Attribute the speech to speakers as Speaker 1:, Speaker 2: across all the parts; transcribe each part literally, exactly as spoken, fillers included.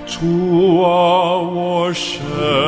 Speaker 1: 主啊，我神，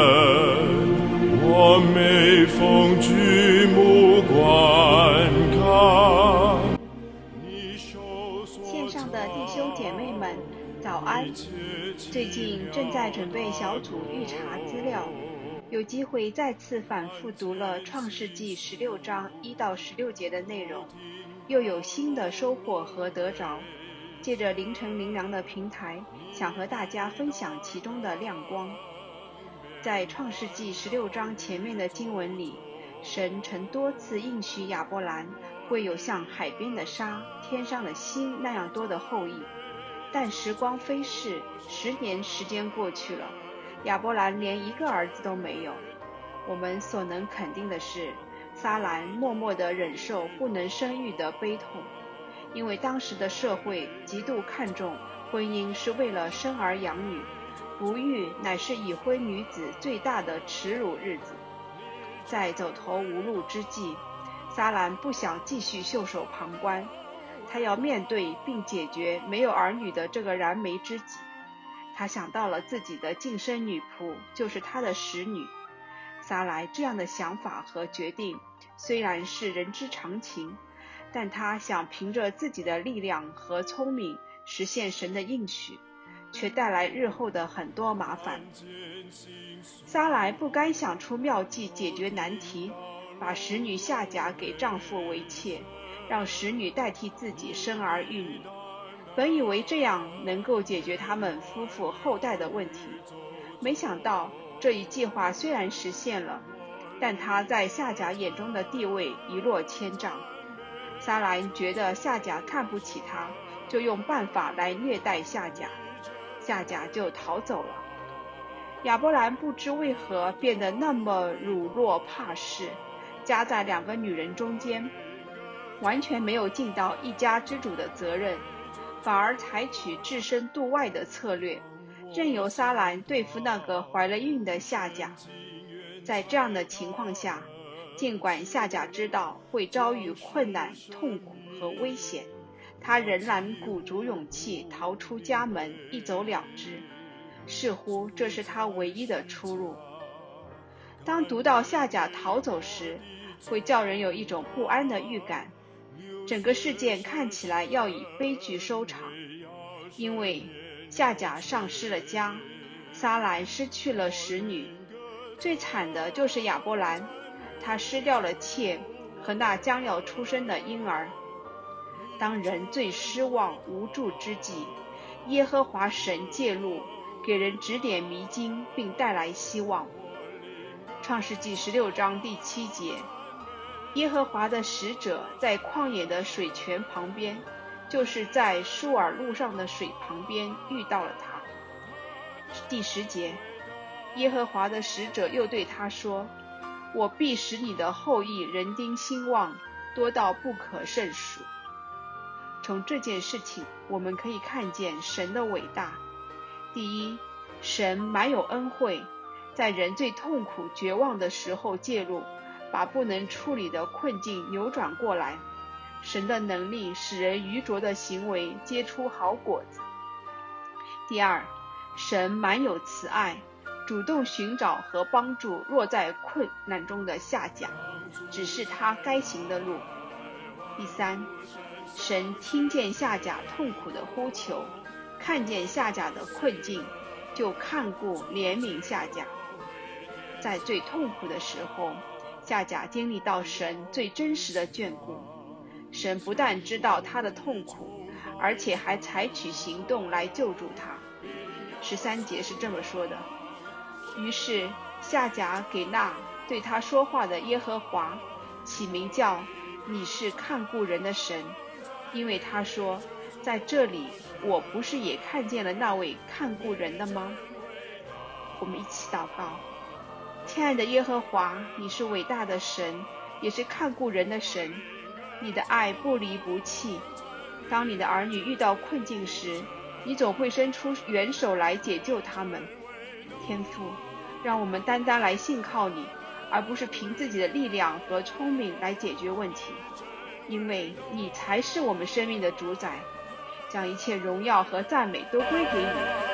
Speaker 1: 我每逢举目观看。
Speaker 2: 线上的弟兄姐妹们，早安！最近正在准备小组预查资料，有机会再次反复读了创世纪十六章一到十六节的内容，又有新的收获和得着。借着凌晨灵粮的平台，想和大家分享其中的亮光。在创世纪十六章前面的经文里，神曾多次应许亚伯兰会有像海边的沙、天上的星那样多的后裔，但时光飞逝，十年时间过去了，亚伯兰连一个儿子都没有。我们所能肯定的是，撒兰默默地忍受不能生育的悲痛，因为当时的社会极度看重婚姻是为了生儿养女，不育乃是已婚女子最大的耻辱日子。在走投无路之际，撒兰不想继续袖手旁观，她要面对并解决没有儿女的这个燃眉之急。她想到了自己的近身女仆，就是她的使女。撒莱这样的想法和决定虽然是人之常情，但他想凭着自己的力量和聪明实现神的应许，却带来日后的很多麻烦。撒莱不该想出妙计解决难题，把使女夏甲给丈夫为妾，让使女代替自己生儿育女。本以为这样能够解决他们夫妇后代的问题，没想到这一计划虽然实现了，但他在夏甲眼中的地位一落千丈。撒兰觉得夏甲看不起他，就用办法来虐待夏甲，夏甲就逃走了。亚伯兰不知为何变得那么辱弱怕事，夹在两个女人中间，完全没有尽到一家之主的责任，反而采取置身度外的策略，任由撒兰对付那个怀了孕的夏甲。在这样的情况下，尽管夏甲知道会遭遇困难、痛苦和危险，他仍然鼓足勇气逃出家门，一走了之，似乎这是他唯一的出路。当读到夏甲逃走时，会叫人有一种不安的预感，整个事件看起来要以悲剧收场，因为夏甲丧失了家，撒兰失去了使女，最惨的就是亚伯兰，他失掉了妾和那将要出生的婴儿。当人最失望无助之际，耶和华神介入，给人指点迷津，并带来希望。创世纪十六章第七节，耶和华的使者在旷野的水泉旁边，就是在舒尔路上的水旁边遇到了他。第十节，耶和华的使者又对他说，我必使你的后裔人丁兴旺，多到不可胜数。从这件事情我们可以看见神的伟大。第一，神满有恩惠，在人最痛苦绝望的时候介入，把不能处理的困境扭转过来。神的能力使人愚拙的行为结出好果子。第二，神满有慈爱，主动寻找和帮助落在困难中的夏甲，指示他该行的路。第三，神听见夏甲痛苦的呼求，看见夏甲的困境，就看顾怜悯夏甲。在最痛苦的时候，夏甲经历到神最真实的眷顾。神不但知道他的痛苦，而且还采取行动来救助他。十三节是这么说的，于是夏甲给那对他说话的耶和华起名叫你是看顾人的神，因为他说，在这里我不是也看见了那位看顾人的吗？我们一起祷告。亲爱的耶和华，你是伟大的神，也是看顾人的神，你的爱不离不弃。当你的儿女遇到困境时，你总会伸出援手来解救他们。天父，让我们单单来信靠你，而不是凭自己的力量和聪明来解决问题，因为你才是我们生命的主宰。将一切荣耀和赞美都归给你。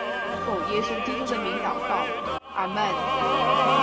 Speaker 2: 奉耶稣基督的名祷告，阿门。